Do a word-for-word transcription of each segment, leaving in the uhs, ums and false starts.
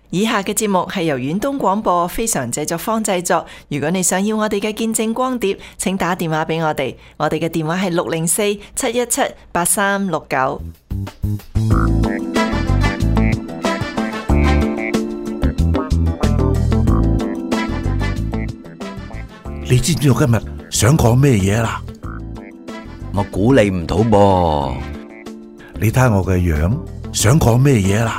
以下嘅節目係由遠東廣播非常製作坊製作。如果你想要我哋嘅見證光碟，請打電話俾我哋，我哋嘅電話係六零四七一七八三六九。 你知唔知我今日想講咩嘢啦？ 我估你唔到噃。 你睇下我嘅樣，想講咩嘢啦？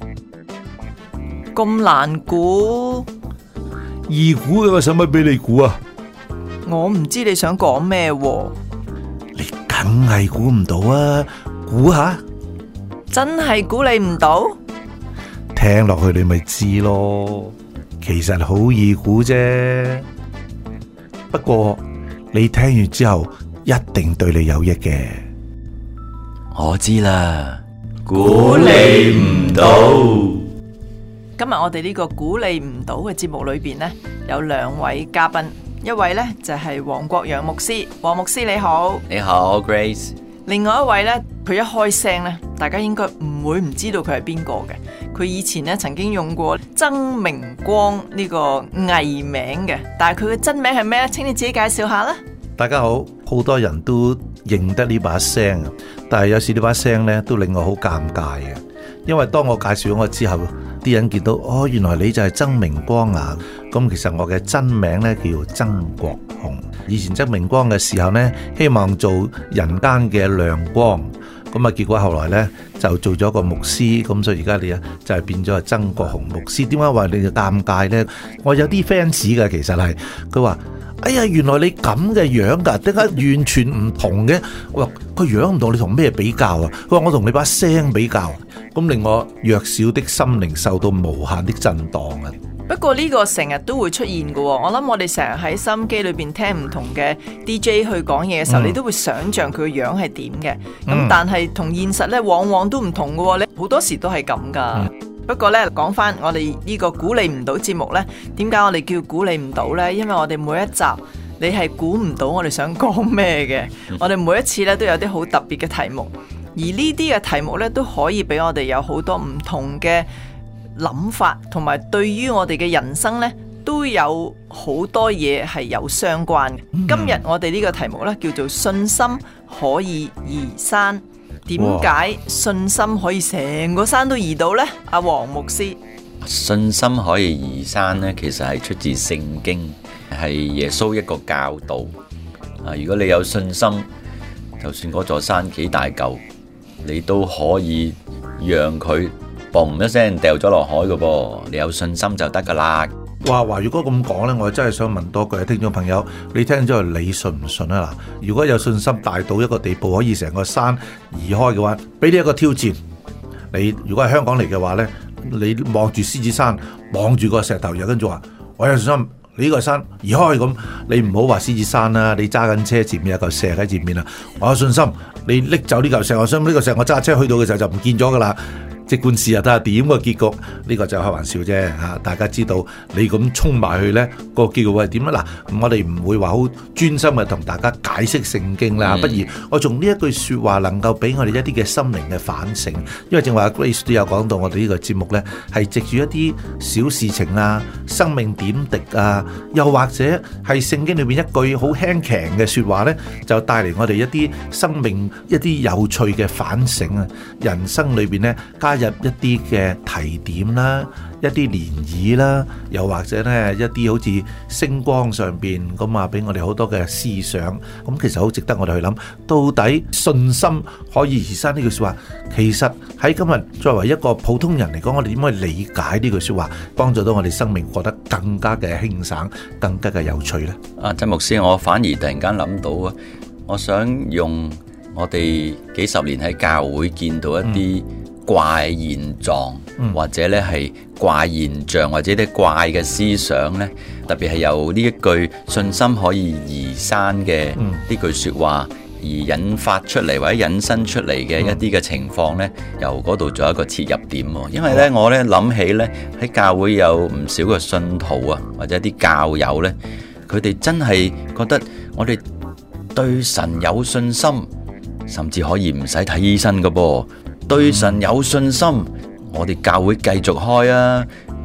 咁難估， 易估嘅，我使乜俾你估啊？ 我唔知你想講咩喎。 你梗係估唔到啊！估下， 真係估你唔到？ 聽落去你咪知咯。其實好易估啫，不過你聽完之後一定對你有益嘅。 我知啦，估你唔到。 今日我哋呢個估你唔到嘅節目裏邊呢，有兩位嘉賓，一位呢就係黃國陽牧師，黃牧師你好。 你好 Grace。 另外一位呢，佢一開聲呢，大家應該唔會唔知道佢係邊個嘅。佢以前呢曾經用過曾明光呢個藝名嘅，但係佢嘅真名係咩呢？請你自己介紹下啦。 大家好，好多人都認得呢把聲，但係有時呢把聲呢都令我好尷尬嘅，因為當我介紹咗我之後，啲人見到哦，原來你就係曾明光啊！咁其實我嘅真名呢叫曾國雄。以前曾明光嘅時候呢，希望做人間嘅亮光，咁啊結果後來呢就做咗個牧師，咁所以而家你啊就係變咗係曾國雄牧師。點解話你就尷尬呢？我有啲 fans 嘅，其實係佢話：哎呀，原來你咁嘅樣噶，點解完全唔同嘅？我話個樣唔同，你同咩比較啊？佢話我同你把聲比較，咁令我弱小的心靈受到無限的震盪啊！ 不過呢個成日都會出現嘅，我諗我哋成日喺收音機裏邊聽唔同嘅 D J 去講嘢嘅時候，嗯、你都會想象佢個樣係點嘅。咁、嗯、但係同現實咧，往往都唔同嘅。你好多時都係咁噶。嗯、不過咧，講翻我哋呢個估你唔到節目咧，點解我哋叫估你唔到咧？因為我哋每一集你係估唔到我哋想講咩嘅。嗯、我哋每一次咧都有啲好特別嘅題目，而呢啲嘅題目咧都可以俾我哋有好多唔同嘅諗法，同埋對於我哋嘅人生呢，都有好多嘢係有相關嘅。嗯、今日我哋呢個題目呢，叫做信心可以移山。點解信心可以成個山都移到呢？阿黃牧師， 信心可以移山呢，其實係出自聖經，係耶穌一個教導。啊，如果你有信心，就算嗰座山幾大嚿，你都可以讓佢嘣一聲掉咗落海嘅噃，你有信心就得噶啦。 哇哇！如果咁講呢，我真係想問多句聽眾朋友，你聽咗你信唔信啊？嗱，如果有信心大到一個地步，可以成個山移開嘅話，俾你一個挑戰。你如果係香港嚟嘅話呢，你望住獅子山，望住個石頭，又跟住話我有信心，你呢個山移開咁，你唔好話獅子山啦，你揸緊車前面有嚿石喺前面啊，我有信心，你拎走呢嚿石，我想呢個石我揸車去到嘅時候就唔見咗噶啦。即管試下睇下點個結局，呢、這個就開玩笑啫嚇。大家知道你咁衝埋去呢、那個結局會係點啊？嗱，我哋唔會話好專心嘅同大家解釋聖經啦。嗯、不如我從呢一句説話能夠俾我哋一啲嘅心靈嘅反省，因為正話 Grace 都有講到，我哋呢個節目呢係藉住一啲小事情啊、生命點滴啊，又或者係聖經裏邊一句好輕強嘅説話呢，就帶嚟我哋一啲生命一啲有趣嘅反省啊。人生裏邊呢，加入一啲嘅提點啦，一啲漣漪啦，又或者呢一啲好似星光上邊咁啊，俾我哋好多嘅思想。咁其實好值得我哋去諗，到底信心可以移山呢句說話，其實喺今日作為一個普通人嚟講，我哋點可以理解呢句說話，幫助到我哋生命過得更加嘅輕省，更加嘅有趣呢？ 啊，曾牧師，我反而突然間諗到啊，我想用我哋幾十年喺教會見到一啲怪現狀，嗯、或者咧係怪現象，或者啲怪嘅思想咧，特別係由呢一句信心可以移山嘅呢句說話而引發出嚟或者引申出嚟嘅一啲嘅情況咧，嗯、由嗰度做一個切入點。因為咧，我咧諗起咧喺教會有唔少嘅信徒啊，或者啲教友咧，佢哋真係覺得我哋對神有信心，甚至可以唔使睇醫生噶噃。對神有信心，我哋教會繼續開啊，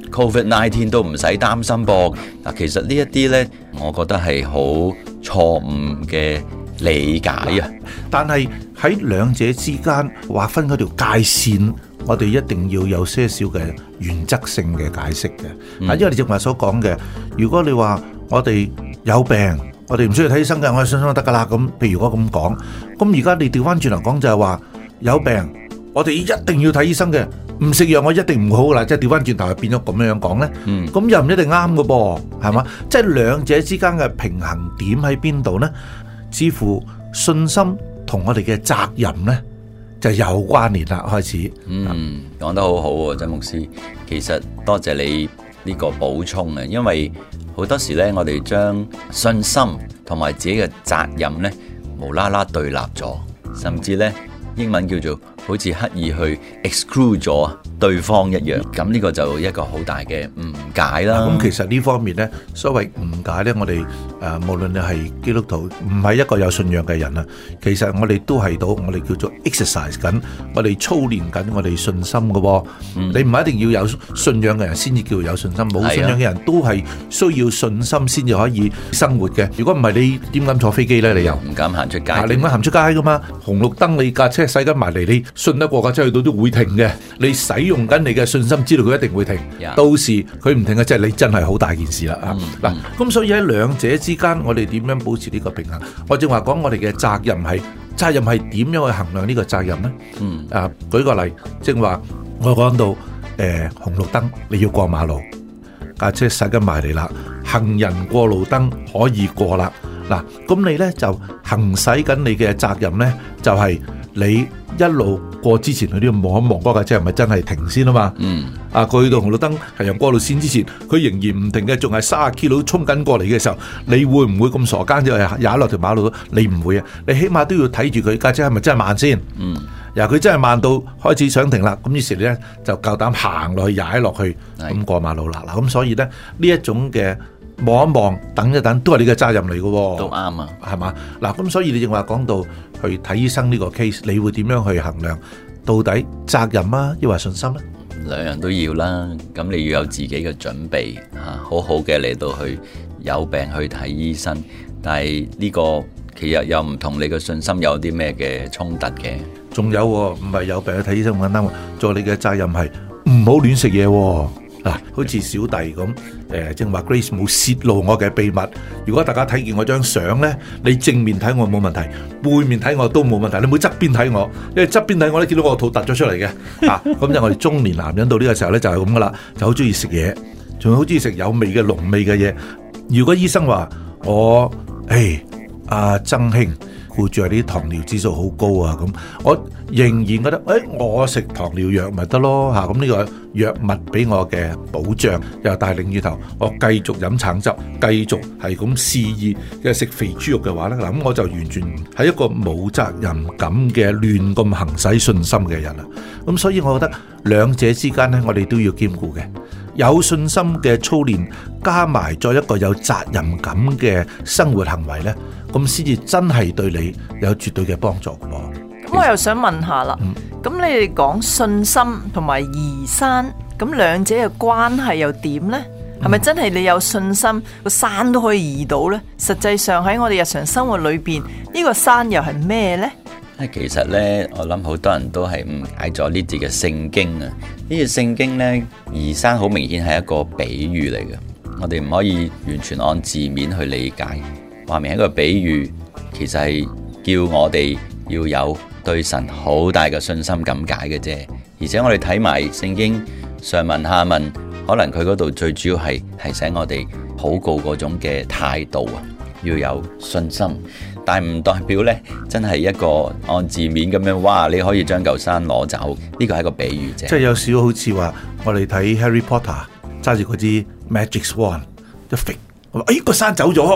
Covid 十九 都唔使擔心噃。嗱，其實呢一啲呢，我覺得係好錯誤嘅理解啊。 但係喺兩者之間劃分嗰條界線，我哋一定要有些少嘅原則性嘅解釋嘅。啊、嗯，因為你正話所講嘅，如果你話我哋有病，我哋唔需要睇醫生嘅，我哋信心就得噶啦。咁譬如我咁講，咁而家你調翻轉嚟講就係話有病，我哋一定要睇醫生嘅，唔食藥我一定唔好噶啦。即係調翻轉頭係變咗咁樣樣講咧，咁、嗯、又唔一定啱噶噃，係嘛？即係兩者之間嘅平衡點喺邊度咧？似乎信心同我哋嘅責任咧就有關聯啦。開始， 嗯，講得好好喎，曾牧師。其實多謝你呢個補充啊，因為好多時咧，我哋將信心同埋自己嘅責任咧無啦啦對立咗，甚至咧英文叫做好似刻意去 exclude 咗對方一樣。咁呢個就一個好大嘅誤解啦。 咁其實呢方面咧，所謂誤解咧，我哋誒、呃、無論你係基督徒，唔係一個有信仰嘅人啊，其實我哋都係到我哋叫做 exercise 緊，我哋操練緊我哋信心嘅、哦嗯。你唔係一定要有信仰嘅人先至叫有信心，冇信仰嘅人都係需要信心先至可以生活嘅。如果唔係，你點敢坐飛機咧？你又唔敢行出街， 你唔敢行出街噶嘛？紅綠燈你架車駛緊埋嚟，你信得過架車去到都會停嘅。你使用緊你嘅信心，知道佢一定會停。Yeah. 到時佢唔停嘅，即係你真係好大件事啦。啊、嗯，嗱、嗯，咁所以喺兩者之間，我哋點樣保持呢個平衡？我正話講，我哋嘅責任係責任係點樣去衡量呢個責任呢？嗯，啊，舉個例，正話我講到誒、呃、紅綠燈你要過馬路，架車駛緊埋嚟啦，行人過路燈可以過啦。嗱，咁你咧就行使緊你嘅責任咧，就係、是、你一路過之前，佢都要望一望嗰架車係咪真係停先啊嘛。嗯。啊，佢去到紅綠燈行人過路線之前，佢仍然唔停嘅，仲係卅 kilo 衝緊過嚟嘅時候，你會唔會咁傻更就係踩落條馬路度？你唔會啊，你起碼都要睇住佢架車係咪真係慢先。嗯。然後佢真係慢到開始想停啦，咁於是你咧就夠膽行落去踩落去，咁過馬路啦。嗱，咁所以咧呢一種嘅。望一望，等一等，都係你嘅責任嚟嘅喎。 都啱啊， 係嘛？嗱，咁所以你正話講到去睇醫生呢個 case，你會點樣去衡量到底責任啊，抑或信心咧？ 兩樣都要啦。咁你要有自己嘅準備嚇，好好嘅嚟到去有病去睇醫生。但係呢個其實又唔同你嘅信心有啲咩嘅衝突嘅。 仲有唔係有病去睇醫生咁簡單喎，做你嘅責任係唔好亂食嘢喎。嗱、啊，好似小弟咁，誒、呃，正話 Grace 冇泄露我嘅秘密。如果大家睇見我張相咧，你正面睇我冇問題，背面睇我都冇問題。你唔好側邊睇我，因為側邊睇我咧，見到我個肚突咗出嚟嘅。啊，咁就我哋中年男人到呢個時候咧，就係咁噶啦，就好中意食嘢，仲好中意食有味嘅濃味嘅嘢。如果醫生話我，誒，阿、啊、曾兄顧住啲糖尿指數好高啊，咁我仍然覺得，誒、哎，我食糖尿藥咪得咯嚇，咁呢個藥物俾我嘅保障，又帶領住頭，我繼續飲橙汁，繼續係咁肆意嘅食肥豬肉嘅話咧，嗱，咁我就完全係一個冇責任感嘅亂咁行使信心嘅人啦。咁所以我覺得兩者之間咧，我哋都要兼顧嘅。有信心嘅操練，加埋再一個有責任感嘅生活行為咧，咁先至真係對你有絕對嘅幫助嘅。 咁我又想問下啦，咁、嗯、你哋講信心同埋移山，咁兩者嘅關係又點呢？係、嗯、咪真係你有信心個山都可以移到呢？實際上喺我哋日常生活裏邊，呢、呢個山又係咩呢？ 其實呢，我諗好多人都係誤解咗呢節嘅聖經啊！呢節聖經呢，移山好明顯係一個比喻嚟嘅，我哋唔可以完全按字面去理解。話明係一個比喻，其實係叫我哋要有對神好大嘅信心咁解嘅啫。而且我哋睇埋聖經上文下文，可能佢嗰度最主要係提醒我哋禱告嗰種嘅態度啊，要有信心。但唔代表呢，真係一個按字面咁樣，哇！你可以將嚿山攞走，呢個係一個比喻啫。 即係有少少好似話，我哋睇 Harry Potter 揸住嗰支 Magic Wand 一揈，我話：哎，個山走咗，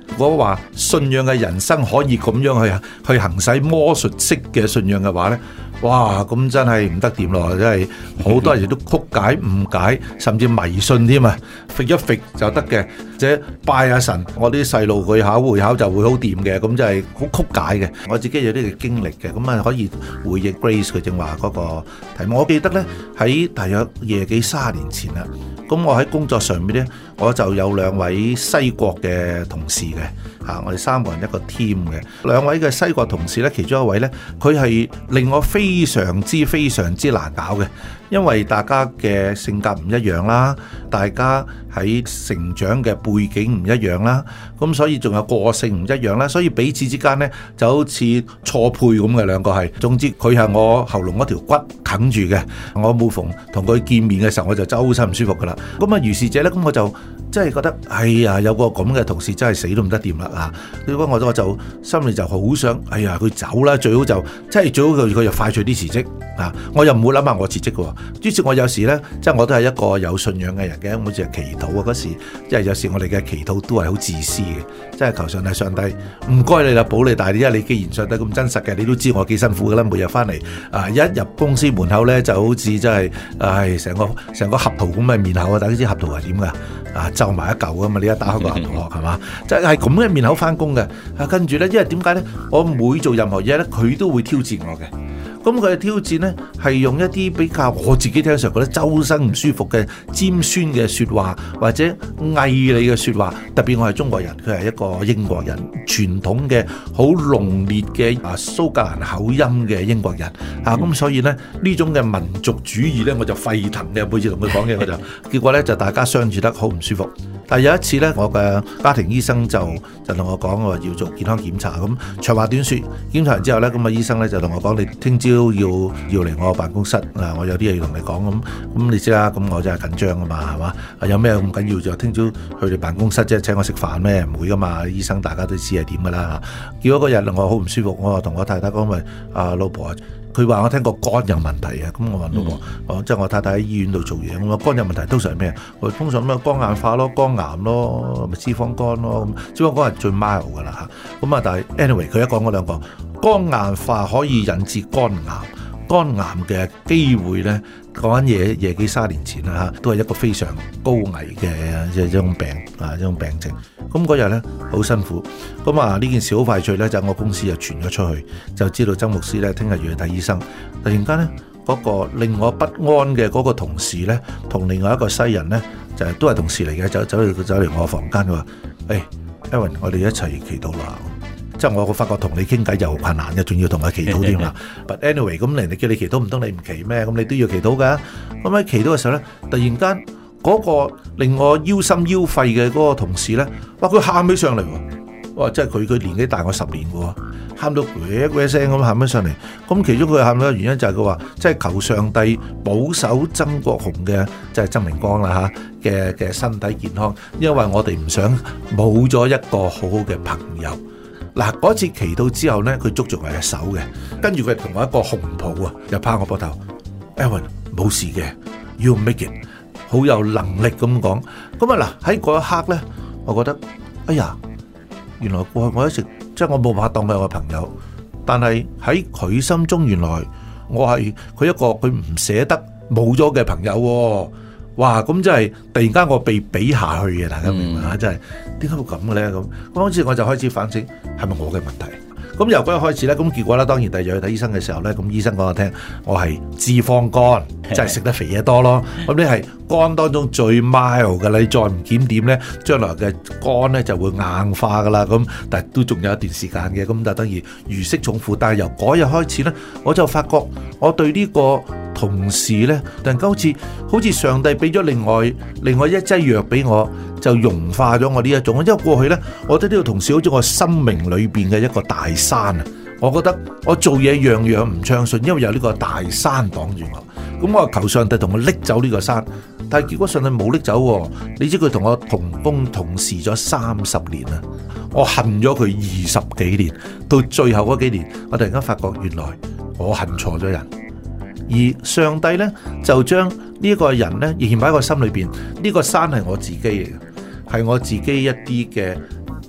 如果話信仰嘅人生可以咁樣去去行使魔術式嘅信仰嘅話咧，哇！咁真係唔得掂咯，真係好多人都曲解、誤解，甚至迷信添啊！揈一揈就得嘅，或者拜下神，我啲細路佢考會考就會好掂嘅，咁就係好曲解嘅。我自己有啲嘅經歷嘅，咁啊可以回應 Grace 佢正話嗰個題目。我記得咧喺大約廿幾卅年前啦，咁我喺工作上面咧，我就有兩位西國嘅同事嘅。啊！我哋三個人一個 team 嘅，兩位嘅西國同事咧，其中一位咧，佢係令我非常之非常之難搞嘅，因為大家嘅性格唔一樣啦，大家喺成長嘅背景唔一樣啦，咁所以仲有個性唔一樣啦，所以彼此之間咧就好似錯配咁嘅，兩個係。總之佢係我喉嚨嗰條骨啃住嘅，我每逢同佢見面嘅時候，我就周身唔舒服噶啦。咁啊，如是者咧，咁我就真係覺得，哎呀，有個咁嘅同事真係死都唔得掂啦啊！如果我我就心裏就好想，哎呀，佢走啦，最好就即係最好佢佢就快脆啲辭職啊！我又唔會諗下我辭職嘅。於是，我有時咧，即係我都係一個有信仰嘅人嘅，好似係祈禱啊嗰時，即係有時我哋嘅祈禱都係好自私嘅，即係求上帝，上帝唔該你啦，保你大啲，因為你既然上帝咁真實嘅，你都知我幾辛苦噶啦，每日翻嚟啊，一入公司門口咧就好似真係，唉，成個成個合桃咁嘅面口啊！大家知合桃係點噶？啊，皺埋一嚿噶嘛，你一打開個合桃殼係嘛，即係咁嘅面口翻工嘅。啊，跟住咧，因為點解咧？我每做任何嘢咧，佢都會挑戰我嘅。咁佢嘅挑戰咧，係用一啲比較我自己聽上覺得周身唔舒服嘅尖酸嘅説話，或者偽你嘅説話。特別我係中國人，佢係一個英國人，傳統嘅好濃烈嘅啊蘇格蘭口音嘅英國人啊，咁所以咧呢種嘅民族主義咧，我就沸騰嘅，每次同佢講嘢我就，結果咧就大家相處得好唔舒服。但係有一次咧，我嘅家庭醫生就就同我講，我話要做健康檢查。咁長話短説，檢查完之後咧，咁啊醫生咧就同我講，你聽朝要要嚟我辦公室啊，我有啲嘢要同你講。咁咁你知啦，咁我真係緊張啊嘛，係嘛？有咩咁緊要就聽朝去你辦公室，即係請我食飯咩？唔會噶嘛，醫生大家都知係點噶啦。結果嗰日我好唔舒服，我話同我太太講，咪啊老婆。佢話我聽過肝有問題啊，咁我問老婆，哦，即係我太太喺醫院度做嘢，咁啊肝有問題通常係咩？我通常咩肝硬化咯、肝癌咯、咪脂肪肝咯，咁脂肪肝係最 mild 噶啦嚇。咁啊，但係 anyway 佢一講嗰兩個肝硬化可以引致肝癌，肝癌嘅機會咧，講緊嘢廿幾卅年前啦嚇，都係一個非常高危嘅即係一種病啊，一種病症。咁嗰日咧好辛苦，咁啊呢件事好快脆咧，就我公司就傳咗出去，就知道曾牧師咧聽日要去睇醫生。突然間咧，嗰個令我不安嘅嗰個同事咧，同另外一個西人咧，就係都係同事嚟嘅，走走嚟走嚟我房間，佢話：誒 Aaron，我哋一齊祈禱啦！即係我發覺同你傾偈又困難嘅，仲要同佢祈禱添啦。But anyway，咁人哋叫你祈禱，唔通你唔祈咩？咁你都要祈禱㗎。咁喺祈禱嘅時候咧，突然間嗰個令我腰心腰肺嘅嗰個同事咧，哇！佢喊起上嚟喎，哇！即係佢佢年紀大我十年嘅喎，喊到嘰嘰聲咁喊起上嚟。咁其中佢喊嘅原因就係佢話，即係求上帝保守曾國雄嘅，即係曾明光啦嚇嘅嘅身體健康，因為我哋唔想冇咗一個好好嘅朋友。嗱，嗰次祈禱之後咧，佢捉住我嘅手嘅，跟住佢同我一個紅袍啊，又拍我膊頭 ，Aaron 冇事嘅 ，You make it， 好有能力咁講。咁啊嗱，喺嗰一刻咧，我覺得，哎呀，原來過去我一直即係我冇辦法當佢係我朋友，但係喺佢心中，原來我係佢一個佢唔捨得冇咗嘅朋友喎。哇！咁真係突然間我被比下去嘅，大家明嘛？真係點解會咁嘅咧？咁嗰次我就開始反省，係咪我嘅問題？咁由嗰日開始咧，咁結果咧，當然第二日去睇醫生嘅時候咧，咁醫生講我聽，我係脂肪肝，即係食得肥嘢多咯。咁你係肝當中最 mild 嘅，你再唔檢點咧，將來嘅肝咧就會硬化噶啦。咁但係都仲有一段時間嘅，咁就等於如釋重負。但係由嗰日開始咧，我就發覺我對呢個同事咧，突然間好似好似上帝俾咗另外另外一劑藥俾我，就融化咗我呢一種。因為過去咧，我覺得呢個同事好似我生命裏邊嘅一個大山啊！我覺得我做嘢樣樣唔暢順，因為有呢個大山擋住我。咁我求上帝同我拎走呢個山，但係結果上帝冇拎走喎。你知佢同我同工同事咗三十年啊，我恨咗佢二十幾年，到最後嗰幾年，我突然間發覺原來我恨錯咗人。而上帝咧就將呢個人咧仍然擺喺個心裏邊，呢個山係我自己嚟嘅，係我自己一啲嘅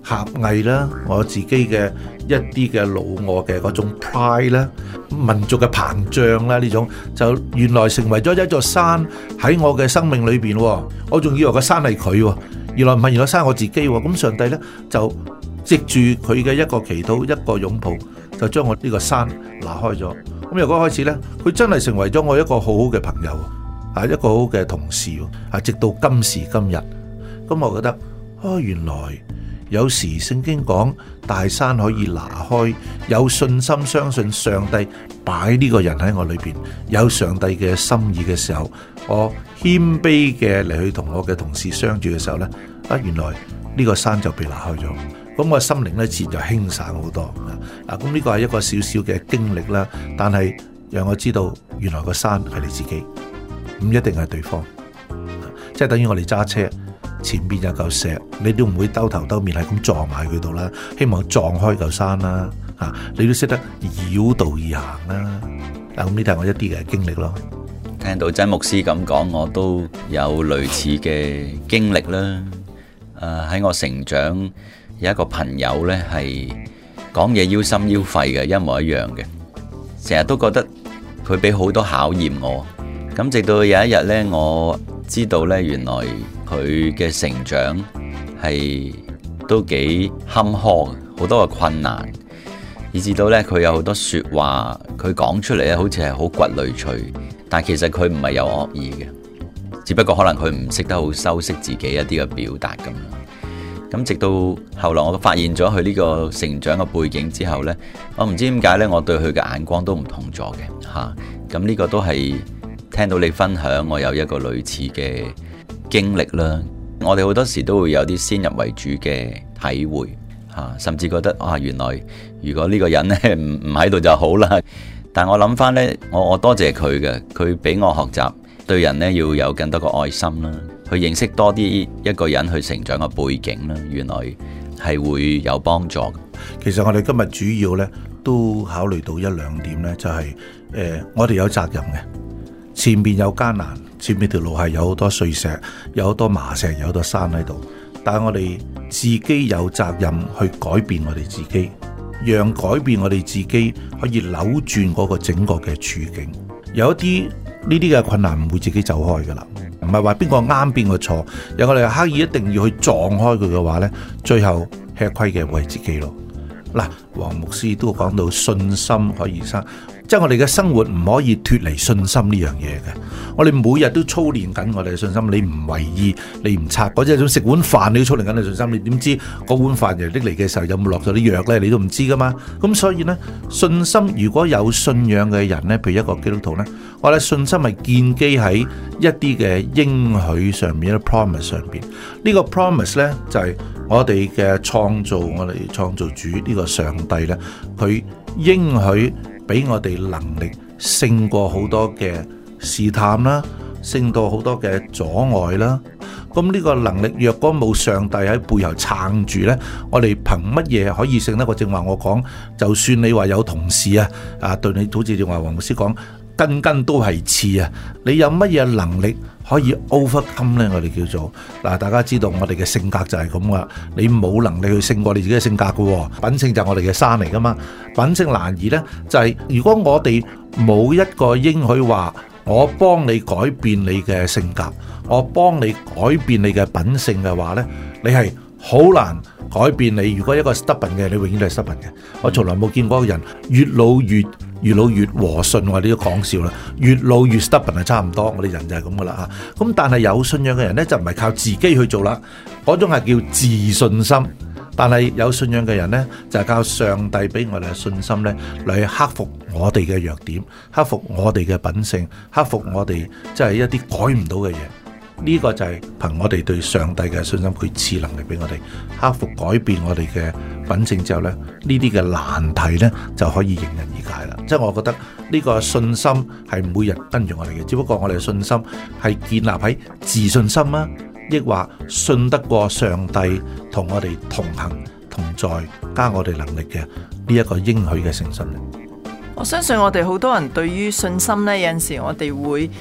狹隘啦，我自己嘅一啲嘅老我嘅嗰種 pride 啦，民族嘅膨脹啦，呢種就原來成為咗一座山喺我嘅生命裏邊，我仲以為個山係佢，原來唔係，原來山係我自己。咁上帝呢，就藉住佢嘅一個祈禱，一個擁抱，就將我呢個山拿開咗。咁由嗰開始呢，佢真係成為咗我一個好好嘅朋友，啊，一個好好嘅同事，啊，直到今時今日。咁我覺得，哦，原來有時聖經講大山可以拿開，有信心相信上帝擺呢個人喺我裏邊，有上帝嘅心意嘅時候，我謙卑嘅嚟去同我嘅同事相處嘅時候呢，啊，原來呢個山就被拿開咗。咁我心靈呢自然就輕省好多。啊，咁呢個係一個小小嘅經歷啦，但係讓我知道原來個山係你自己，唔一定係對方。即係等於我哋揸車，前邊有嚿石，你都唔會兜頭兜面係咁撞埋佢度啦，希望撞開嚿山啦。啊，你都識得繞道而行啦。嗱，咁呢啲係我一啲嘅經歷咯。 聽到曾牧師咁講，我都有類似嘅經歷啦。誒，喺我成長有一個朋友呢，係講嘢腰心腰肺嘅，一模一樣嘅，成日都覺得佢俾好多考驗我。咁直到有一日呢，我知道呢，原來佢嘅成長係都幾坎坷，好多嘅困難，以至到呢，佢有好多說話，佢講出嚟咧，好似係好骨累脆，但其實佢唔係有惡意嘅，只不過可能佢唔識得好修飾自己一啲嘅表達咁樣。咁直到後來我發現咗佢呢個成長嘅背景之後呢，我唔知點解呢，我對佢嘅眼光都唔同咗嘅吓。咁呢個都係聽到你分享，我有一個類似嘅經歷啦。我哋好多時都會有啲先入為主嘅體會吓，甚至覺得啊，原來如果呢個人呢唔唔喺度就好啦。但我諗翻呢，我我多謝佢嘅，佢俾我學習對人呢要有更多嘅愛心啦。去認識多啲一個人去成長嘅背景啦，原來係會有幫助。 其實我哋今日主要呢都考慮到一兩點呢，就係、是、誒、呃、我哋有責任嘅，前面有艱難，前面條路係有好多碎石，有好多麻石，有好多山喺度，但係我哋自己有責任去改變我哋自己，讓改變我哋自己可以扭轉嗰個整個嘅處境。有一啲呢啲嘅困難唔會自己走開噶啦，唔係話邊個啱邊個錯，有我哋刻意一定要去撞開佢嘅話呢，最後吃虧嘅會係自己咯。嗱，黃牧師都講到信心可以生，即係我哋嘅生活唔可以脫離信心呢樣嘢嘅。我哋每日都操練緊我哋嘅信心，你唔為意，你唔察，嗰隻食碗飯你都操練緊你信心，你點知嗰碗飯人拎嚟嘅時候有冇落咗啲藥呢？你都唔知噶嘛。咁所以呢，信心如果有信仰嘅人呢，譬如一個基督徒呢，我哋信心係建基喺一啲嘅應許上面，一啲 promise 上邊。呢個 promise 呢，就係我哋嘅創造，我哋創造主呢個上帝呢，佢應許俾我哋能力勝過好多嘅試探啦，勝過好多嘅阻礙啦。咁呢個能力若果冇上帝喺背後撐住呢，我哋憑乜嘢可以勝得過？正話我講，就算你話有同事啊，啊對你好似正話黃牧師講，根根都係刺啊！你有乜嘢能力可以 overcome 呢？我哋叫做嗱，大家知道我哋嘅性格就係咁噶，你冇能力去勝過你自己嘅性格噶，品性就係我哋嘅山嚟噶嘛。品性難移呢，就係、是、如果我哋冇一個應許話，我幫你改變你嘅性格，我幫你改變你嘅品性嘅話呢，你係好難改變你。如果一個 stubborn 嘅，你永遠都係 stubborn 嘅。我從來冇見過一個人越老越越老越和順，我哋都講笑啦。越老越 stubborn 係差唔多，我哋人就係咁噶啦嚇。咁但係有信仰嘅人呢，就唔係靠自己去做啦，嗰種係叫自信心。但係有信仰嘅人呢，就係靠上帝俾我哋嘅信心呢，嚟去克服我哋嘅弱點，克服我哋嘅品性，克服我哋即係一啲改唔到嘅嘢。呢個就係憑我哋對上帝嘅信心，佢賜能力俾我哋克服改變我哋嘅品性之後呢，呢啲嘅難題呢就可以迎刃而解啦。即係我覺得呢個信心係每日跟住我哋嘅，只不過我哋嘅信心係建立喺自信心啊，抑或信得過上帝同我哋同行同在，加我哋能力嘅呢一個應許嘅誠信。 我相信我哋好多人對於信心呢，有陣時我哋會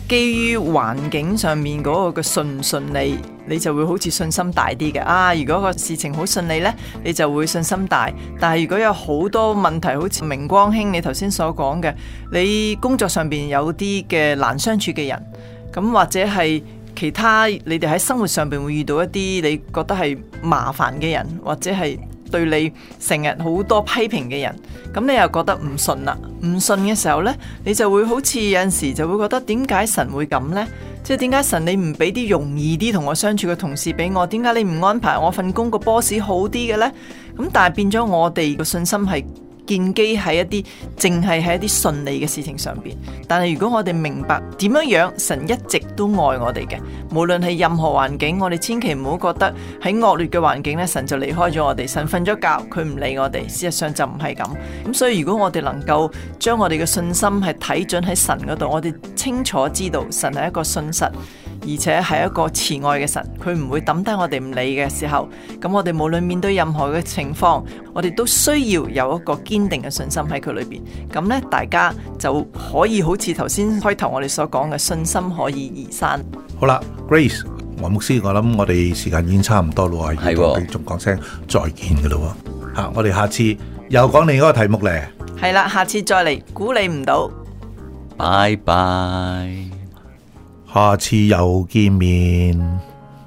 基於環境上面嗰個嘅順唔順利，你就會好似信心大啲嘅。啊，如果個事情好順利呢，你就會信心大。但係如果有好多問題，好似明光兄你頭先所講嘅，你工作上邊有啲嘅難相處嘅人，咁或者係其他你哋喺生活上邊會遇到一啲你覺得係麻煩嘅人，或者係對你成日好多批評嘅人，咁你又覺得唔順啦，唔順嘅時候呢，你就會好似有陣時就會覺得點解神會咁呢？即係點解神你唔俾啲容易啲同我相處嘅同事俾我？點解你唔安排我份工個 boss 好啲嘅呢？咁但係變咗我哋個信心係建基喺一啲淨係喺一啲順利嘅事情上邊，但係如果我哋明白點樣樣，神一直都愛我哋嘅，無論係任何環境，我哋千祈唔好覺得喺惡劣嘅環境咧，神就離開咗我哋，神瞓咗覺，佢唔理我哋。事實上就唔係咁。咁所以如果我哋能夠將我哋嘅信心係睇準喺神嗰度，我哋清楚知道神係一個信實，而且係一個慈愛嘅神，佢唔會抌低我哋唔理嘅時候，咁我哋無論面對任何嘅情況，我哋都需要有一個堅定嘅信心喺佢裏邊。咁呢，大家就可以好似頭先開頭我哋所講嘅信心可以移山。 好啦 ，Grace 黃牧師，我諗我哋時間已經差唔多咯，係要同仲講聲再見噶咯。吓，我哋下次又講另一個題目咧。 係啦，下次再嚟，估你唔到。 拜拜。 下次又見面。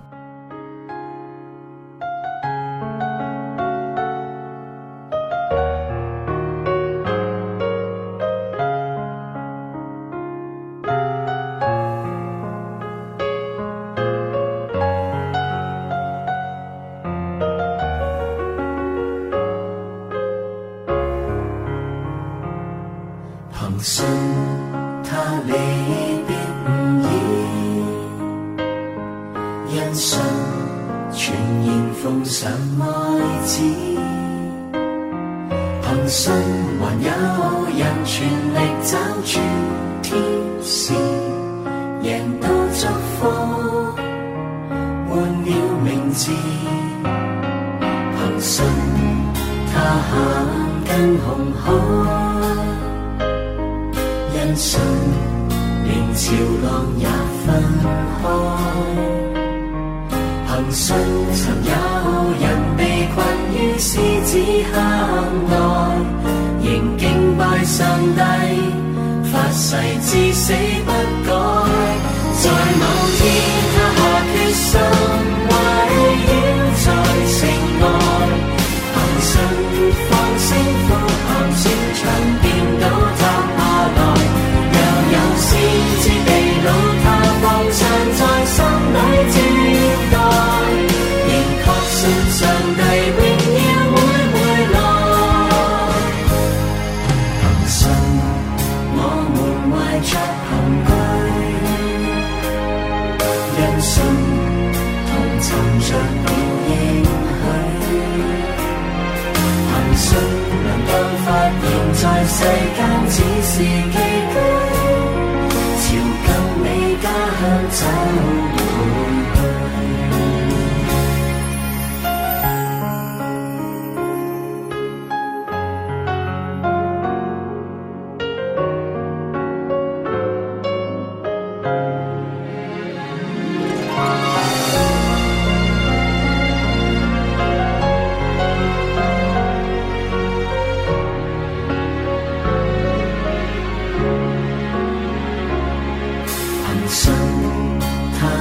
憑信他離別唔易，因信全然奉上愛子，憑信還有人全力找住天使，贏到祝福換了名字，憑信他行近紅海，因信連潮浪也分開，憑信曾有人被困於獅子坑內，仍敬拜上帝，發誓至死不改。在某天他下決心圍繞在城外，憑信放聲呼喊，全場見到他下來，若有先知被擄，他放長在心裏接待，仍確信上帝榮耀會回來。憑信我們懷着憑據，因信同尋着了應許，憑信能夠發現在世間只是寄居，朝更美家鄉走回去。憑信他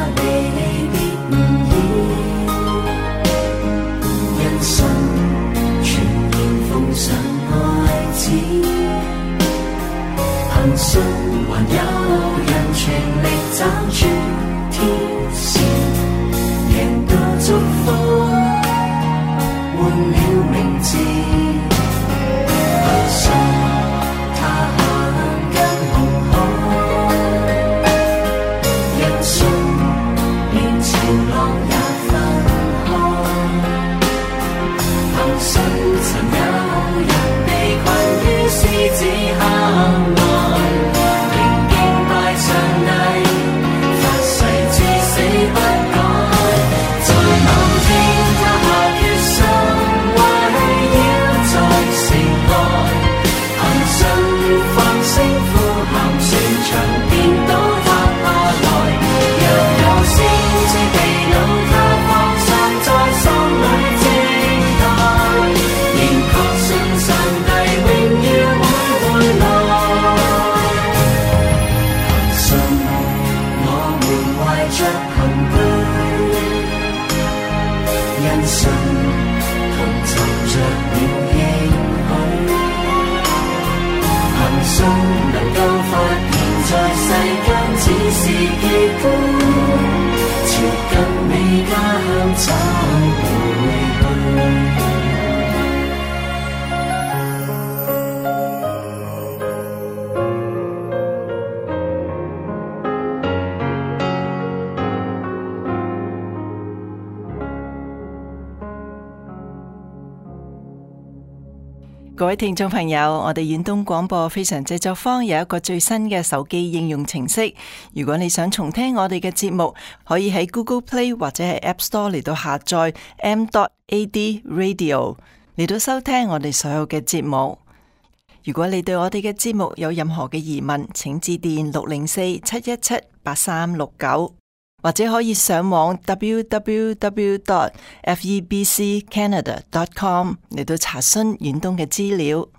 各位聽眾朋友，我哋遠東廣播非常製作坊有一個最新嘅手機應用程式，如果你想重聽我哋嘅節目，可以喺 Google Play 或者係 App Store 嚟到下載 m dot a d radio 嚟到收聽我哋所有嘅節目。如果你對我哋嘅節目有任何嘅疑問，請致電六零四七一七八三六九，或者可以上網 w w w dot f e b c canada dot com 嚟到查詢遠東嘅資料。